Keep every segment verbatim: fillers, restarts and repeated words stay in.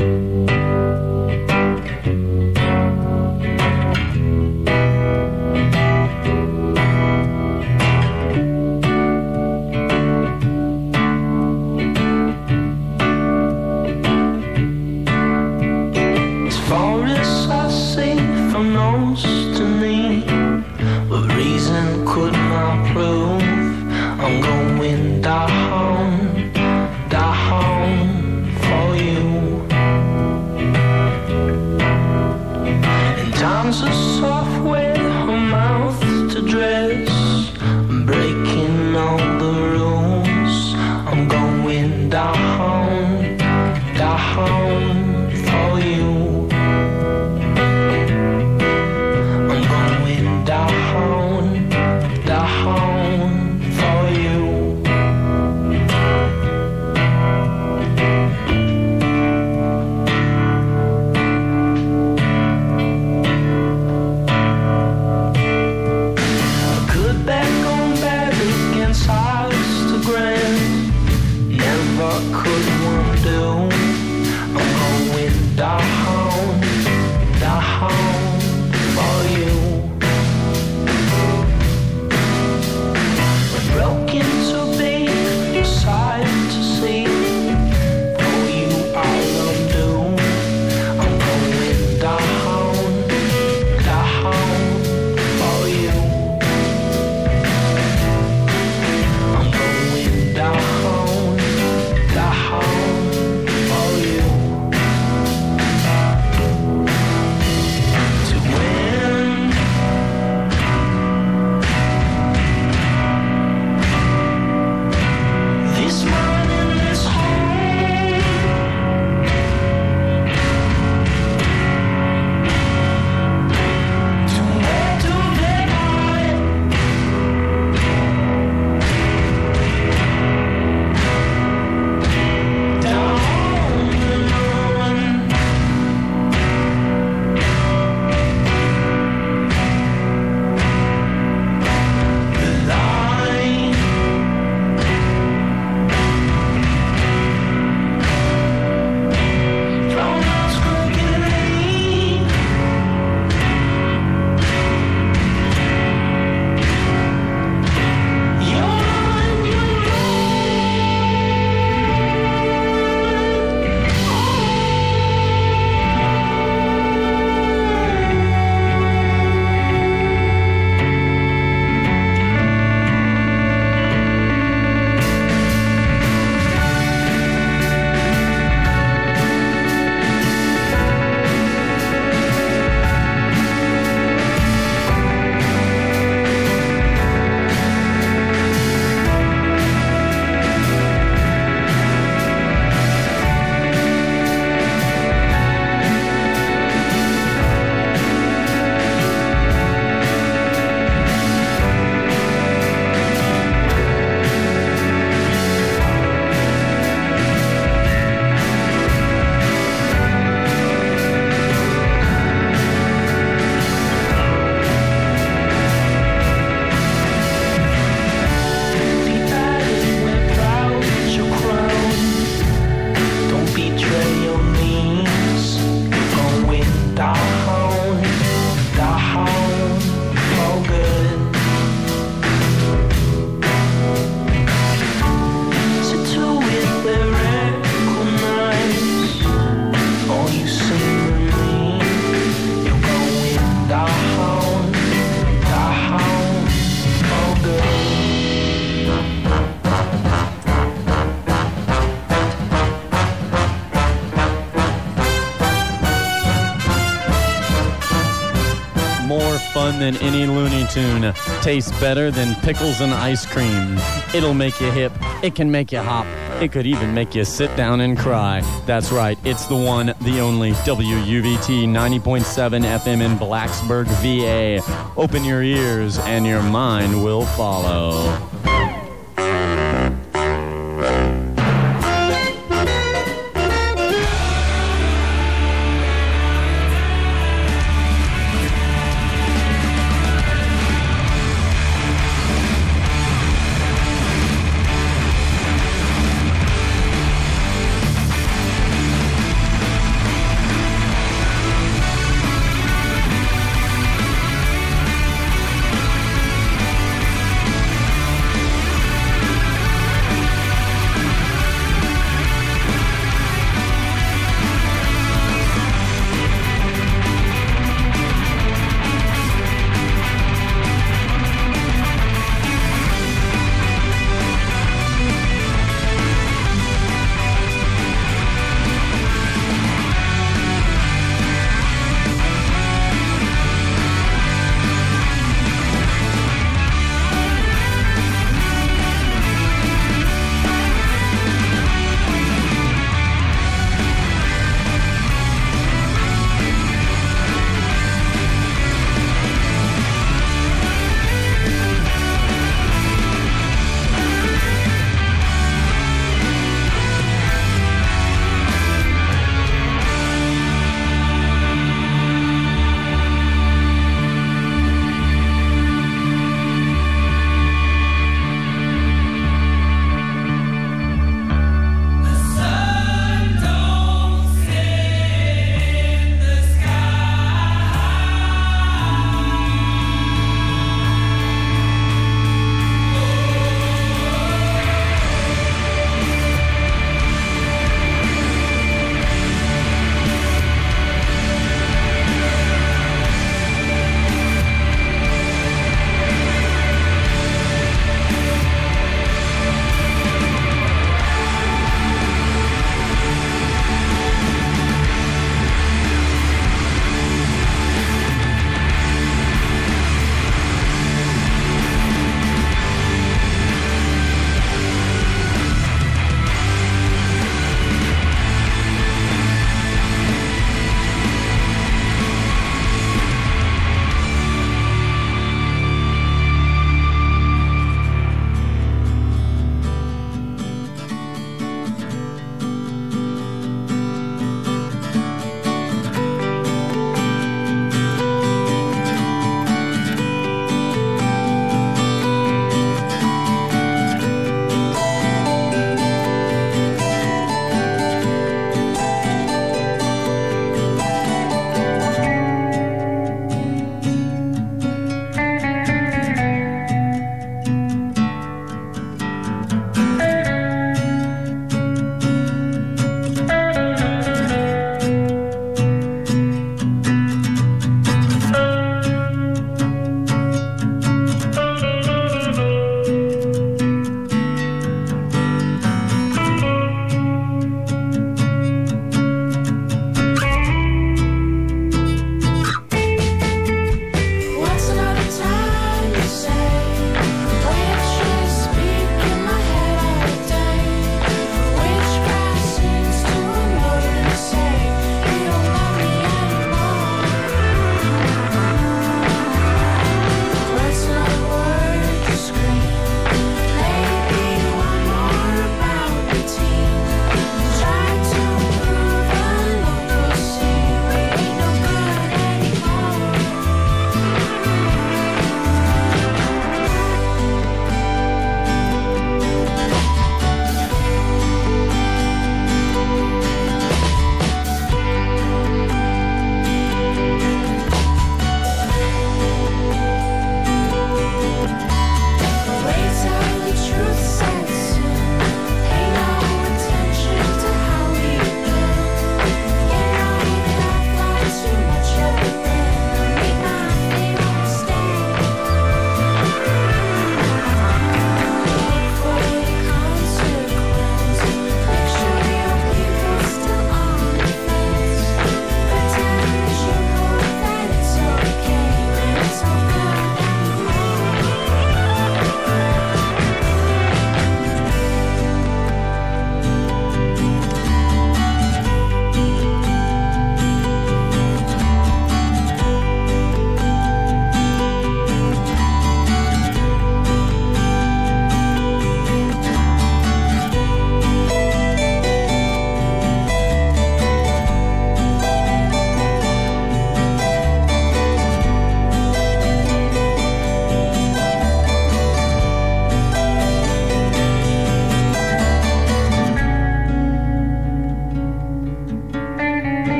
fun than any Looney Tune. Tastes better than pickles and ice cream. It'll make you hip. It can make you hop. It could even make you sit down and cry. That's right. It's the one, the only W U V T ninety point seven F M in Blacksburg, V A. Open your ears and your mind will follow.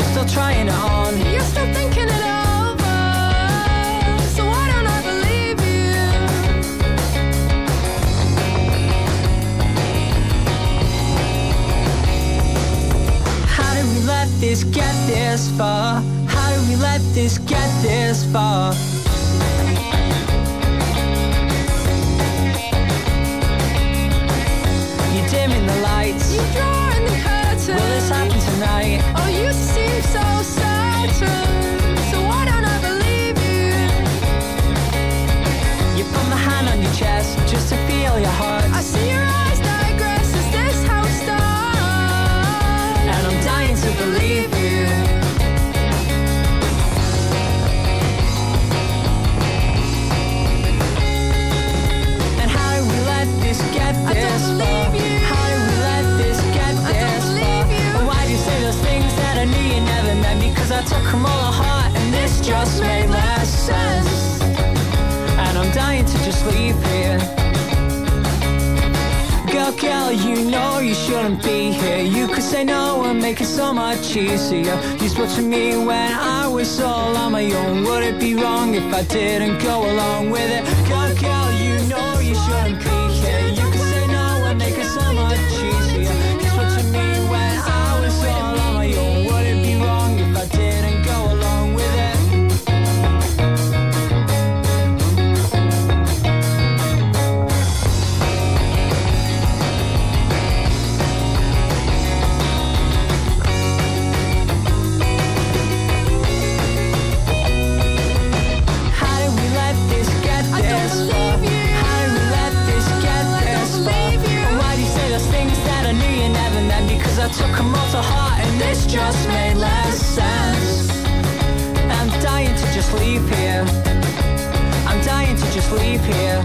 you're still trying it on. You're still thinking it over, so why don't I believe you? How did we let this get this far? How did we let this get this far? You're dimming the lights, You draw in the curtain. will this happen tonight? Oh, you seem so certain, so why don't I believe you? You put my hand on your chest just to feel your heart, I see your eyes digress. Is this how it starts? and I'm dying to believe you. And how did we let this get I don't this far? believe you. How did we let this get I don't this believe far? you. And why do you say those things that I knew you never meant? Because I took them all to heart, and this just made less sense. And I'm dying to just leave here. Girl, girl, you know you shouldn't be here. You could say no and make it so much easier. You spoke to me when I was all on my own. Would it be wrong if I didn't go along with it? Girl, girl, you know you shouldn't be here. You could say no and make it so much easier. You spoke to me when I was all on my own. Would it be wrong if I didn't go along with it? How did we let this get I don't this far? believe you. How did we let this get I don't this far? believe you. And why do you say those things that I knew you never meant? Because I took them all to heart, and this just made less sense. I'm dying to just leave here. I'm dying to just leave here.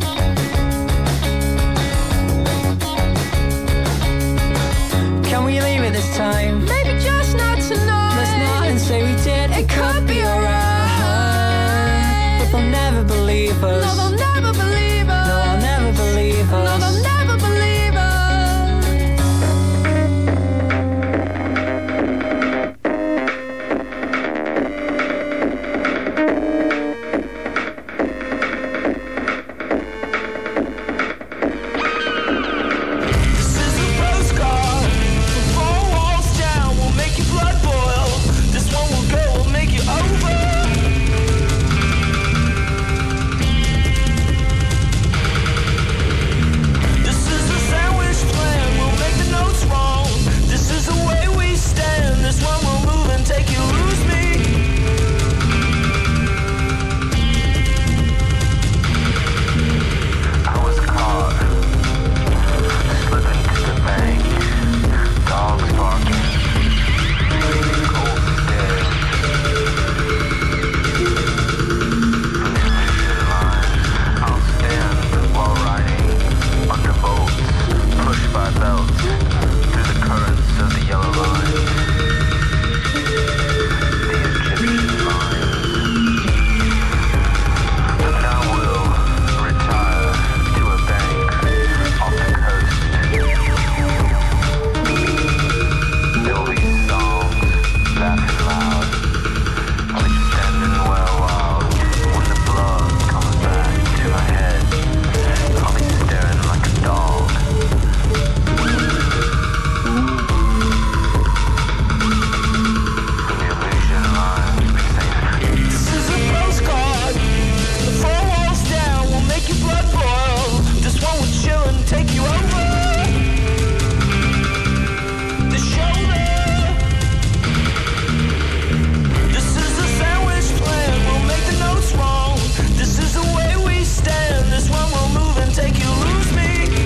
Can we leave it this time? Maybe just not tonight. Let's not and say we did. It could be alright, but they'll never believe us. No, they'll never believe us. No, I'll never believe us. No, they'll never believe us. This is a postcard from four walls down. Will make your blood boil. This one will go, will make you over. This is a sandwich plan. We'll make the notes wrong. This is the way we stand. This one will move and take you, lose me. I was caught slipping to the bank, dogs barking, freezing cold stairs. From the illusion line, I'll stand while riding under bolts, pushed by belts through the currents of the yellow line. The Egyptian lines. But now we'll retire to a bank off the coast. There will be songs, laughing loud. I'll be standing where wild when the blood comes back to my head. I'll be staring like a dog. From the illusion lines, we sing. This is a postcard. The four walls down will make your blood boil. This one will chill and take you over. The shoulder. This is a sandwich plan. We'll make the notes wrong. This is the way we stand. This one will move and take you, lose me.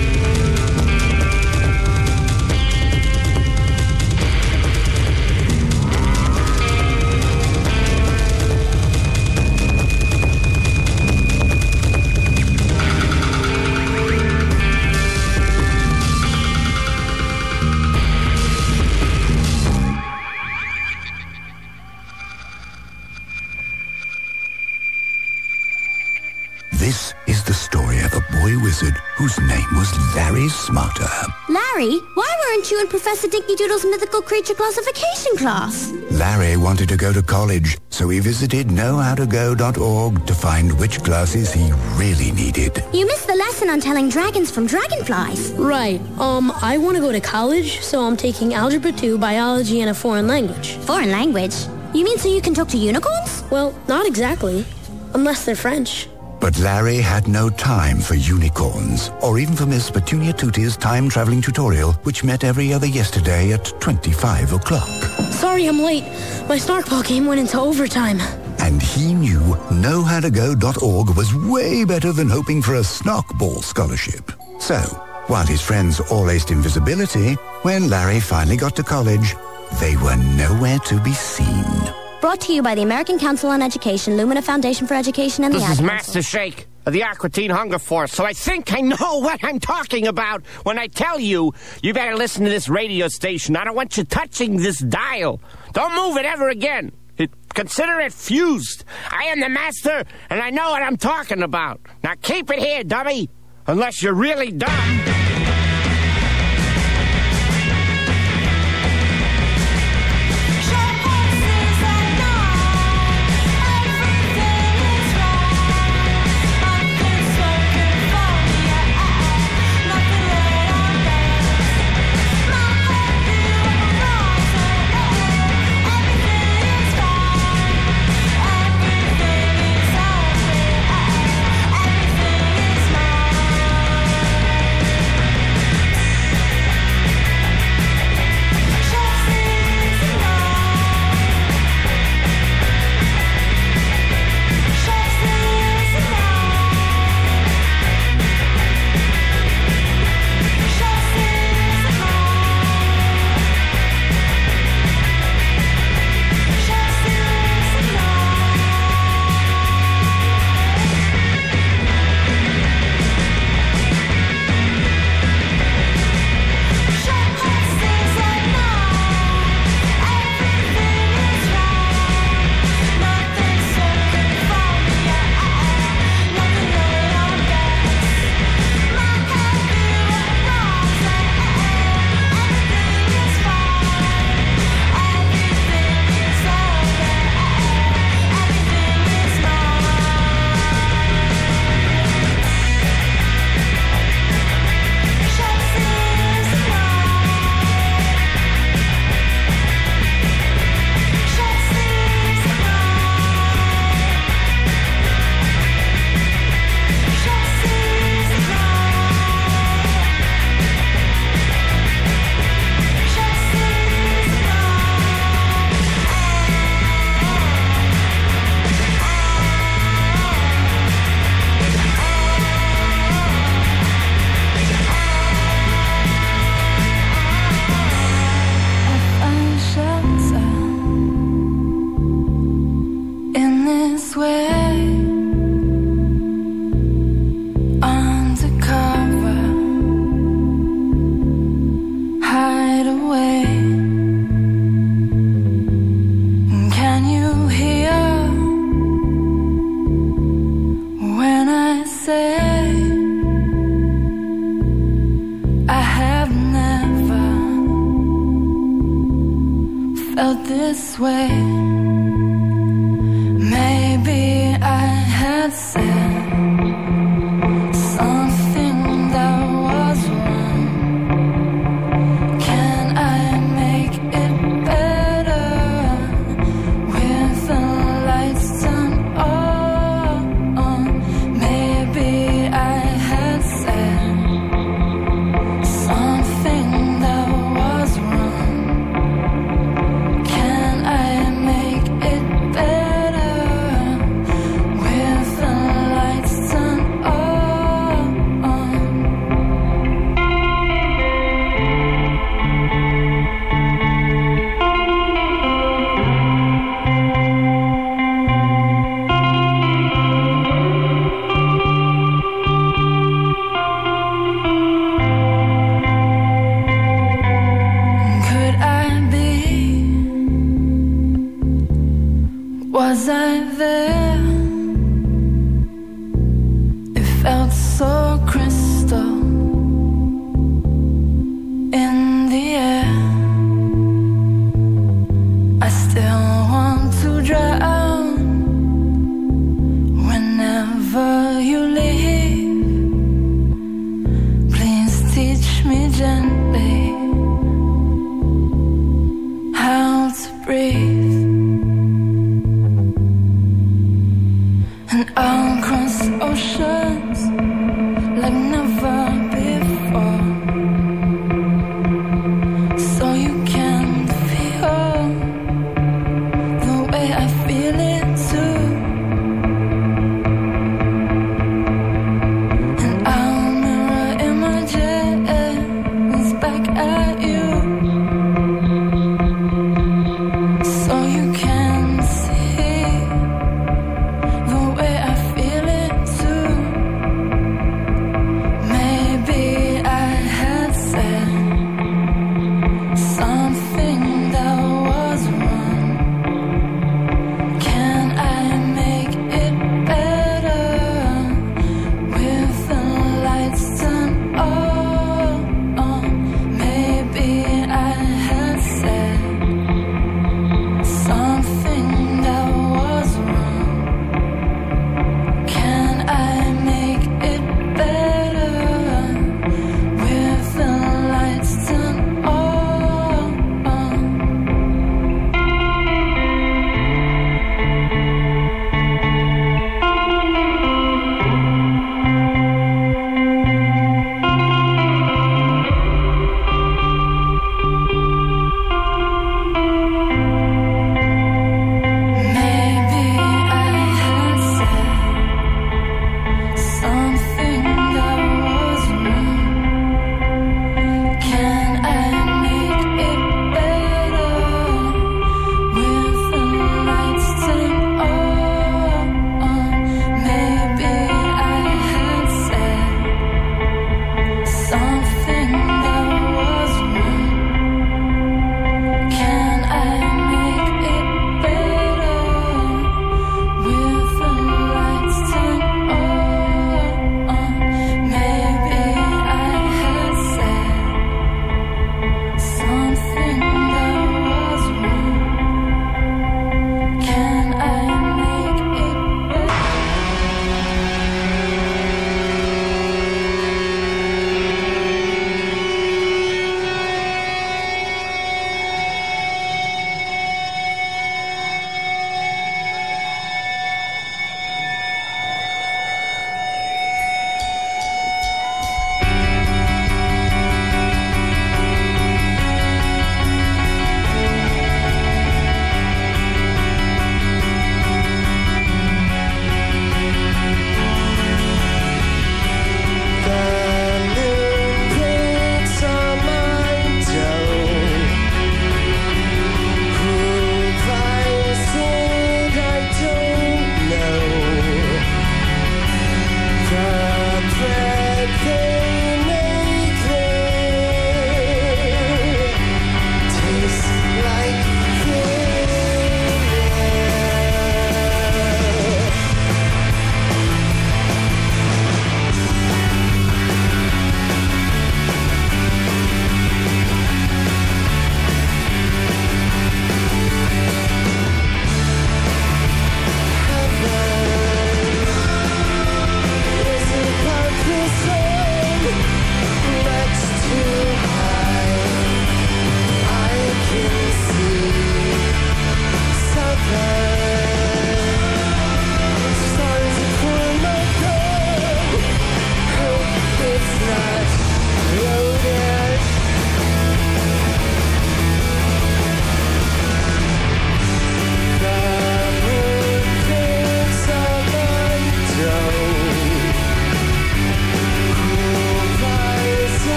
This is the story of a boy wizard whose name was Larry Smarter. Larry, why weren't you in Professor Dinky Doodle's mythical creature classification class? Larry wanted to go to college, so he visited know how to go dot org to find which classes he really needed. You missed the lesson on telling dragons from dragonflies. Right. Um, I want to go to college, so I'm taking Algebra two, Biology, and a foreign language. Foreign language? You mean so you can talk to unicorns? Well, not exactly. Unless they're French. But Larry had no time for unicorns, or even for Miss Petunia Tootie's time-traveling tutorial, which met every other yesterday at twenty-five o'clock. Sorry I'm late. My Snarkball game went into overtime. And he knew know how to go dot org was way better than hoping for a Snarkball scholarship. So, while his friends all aced invisibility, when Larry finally got to college, they were nowhere to be seen. Brought to you by the American Council on Education, Lumina Foundation for Education, and the This Ad is Council. Master Shake of the Aquatine Hunger Force, so I think I know what I'm talking about when I tell you you better listen to this radio station. I don't want you touching this dial. Don't move it ever again. It, consider it fused. I am the master, and I know what I'm talking about. Now keep it here, dummy, unless you're really dumb. felt this way. Maybe I had said something that was wrong. Can I make it better with the lights turned on? Maybe I had said something that was wrong. Can I make it better with the lights turned on? Could I be? Was I there? It felt so crystal in the air. I still drown whenever you leave. Please teach me gently how to breathe. And I'll cross oceans like never before, so you can feel the way I feel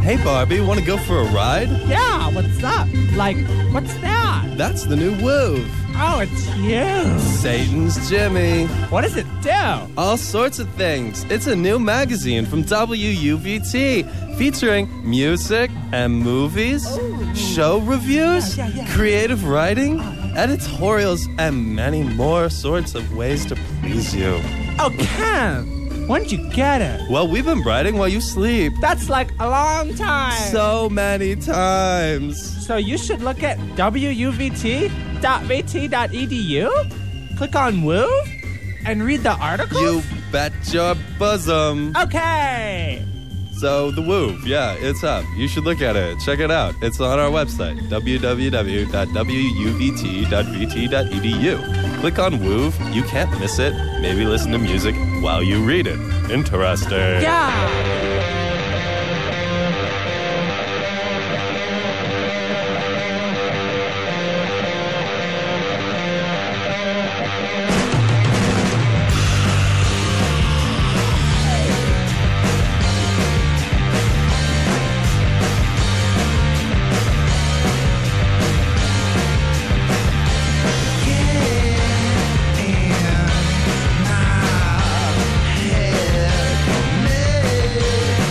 Hey, Barbie, want to go for a ride? Yeah, what's up? Like, what's that? That's the new Woo. Oh, it's you. Satan's Jimmy. What does it do? All sorts of things. It's a new magazine from W U V T featuring music and movies, Ooh. show reviews, Yeah, yeah, yeah. creative writing, editorials, and many more sorts of ways to please you. Oh, Ken, when'd you get it? Well, we've been writing while you sleep. That's like a long time. So many times. So you should look at W U V T dot V T dot E D U, click on Woo, and read the articles? You bet your bosom. Okay. So, the Woo, yeah, it's up. You should look at it. Check it out. It's on our website, w w w dot w u v t dot v t dot e d u. Click on Woo. You can't miss it. Maybe listen to music while you read it. Interesting. Yeah. Yeah,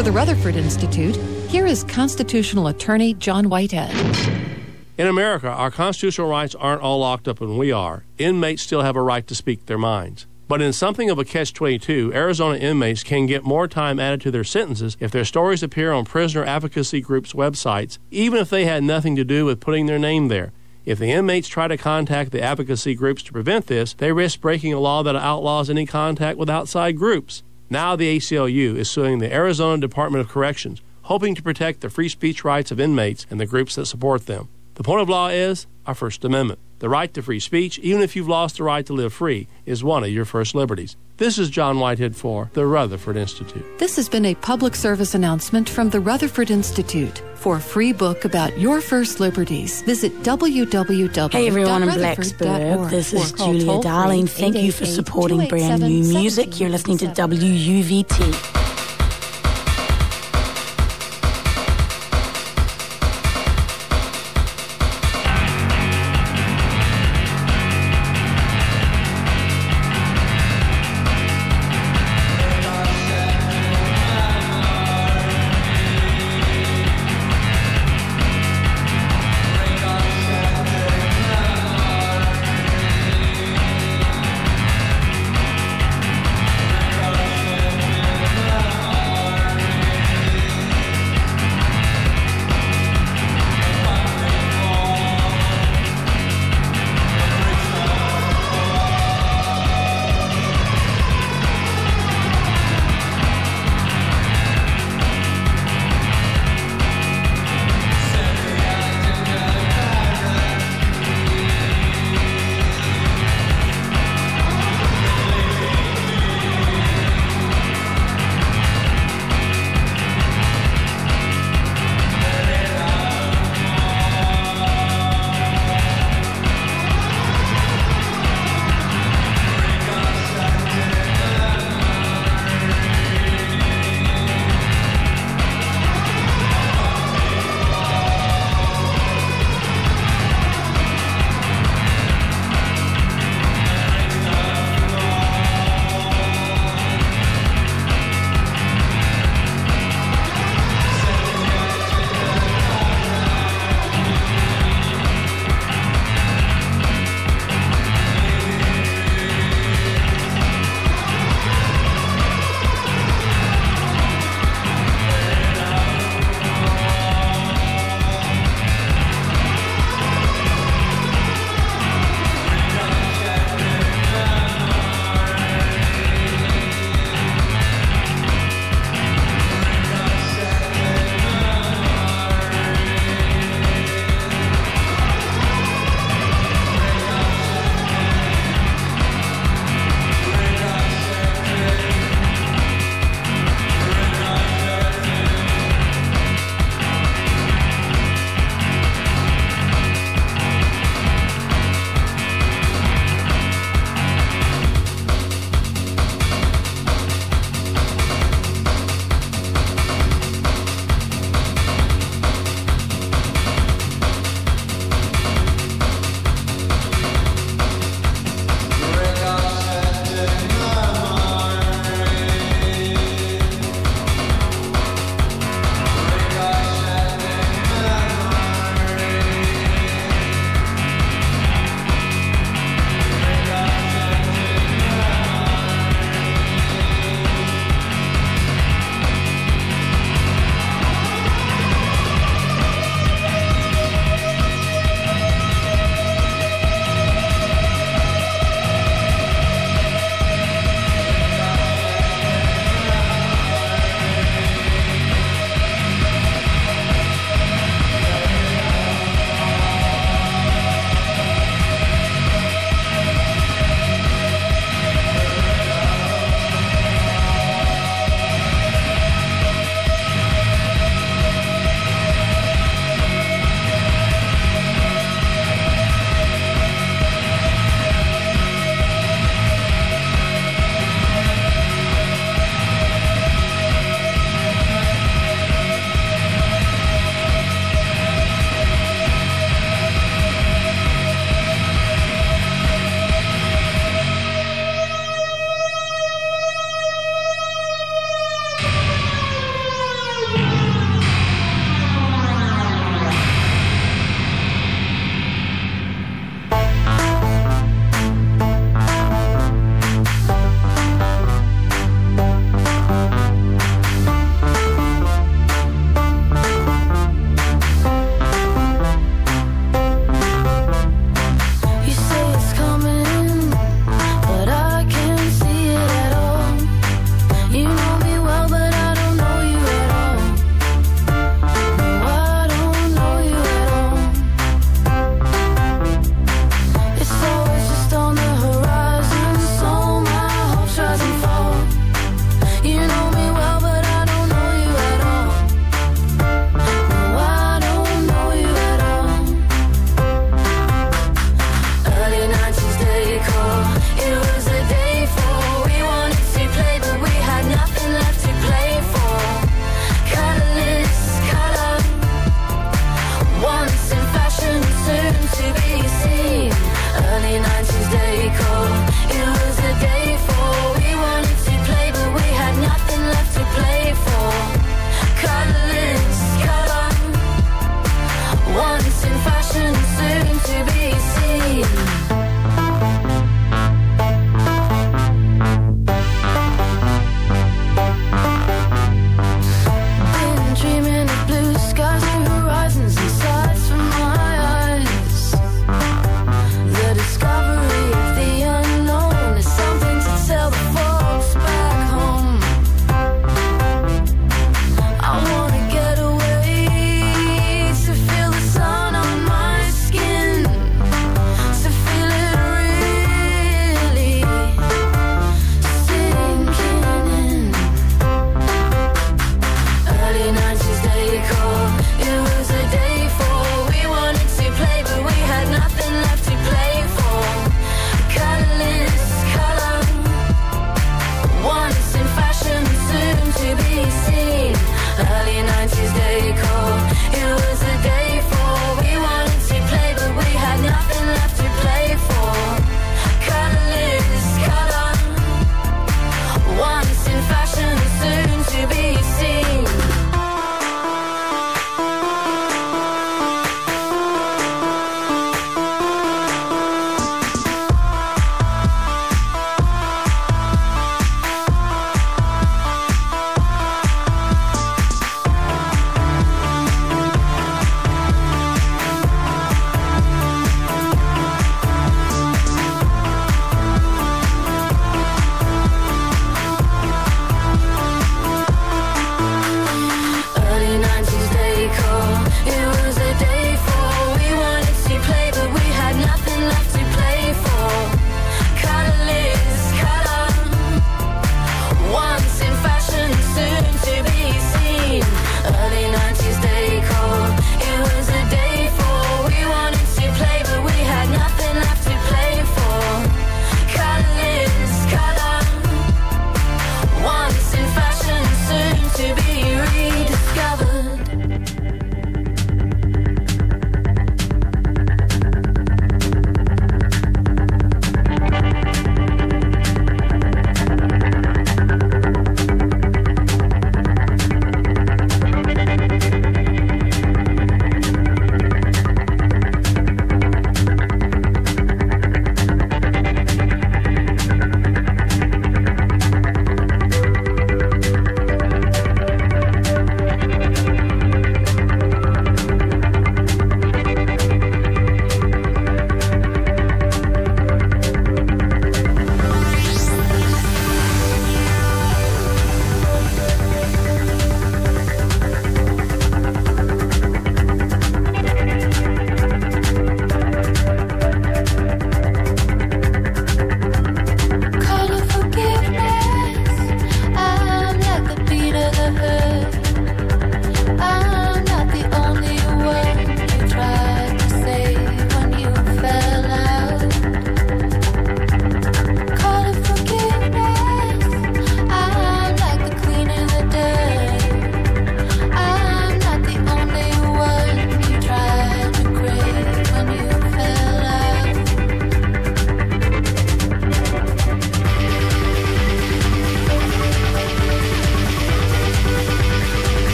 For the Rutherford Institute, here is constitutional attorney John Whitehead. In America, our constitutional rights aren't all locked up in we are. Inmates still have a right to speak their minds. But in something of a catch twenty-two, Arizona inmates can get more time added to their sentences if their stories appear on prisoner advocacy groups' websites, even if they had nothing to do with putting their name there. If the inmates try to contact the advocacy groups to prevent this, they risk breaking a law that outlaws any contact with outside groups. Now the A C L U is suing the Arizona Department of Corrections, hoping to protect the free speech rights of inmates and the groups that support them. The point of law is our First Amendment. The right to free speech, even if you've lost the right to live free, is one of your first liberties. This is John Whitehead for the Rutherford Institute. This has been a public service announcement from the Rutherford Institute. For a free book about your first liberties, visit w w w dot Hey everyone in rutherford dot org. Blacksburg, this is or call Julia toll-free Darling. Thank you for eight eight eight, supporting two eight brand seven, new one seven music. two You're listening to seven. W U V T.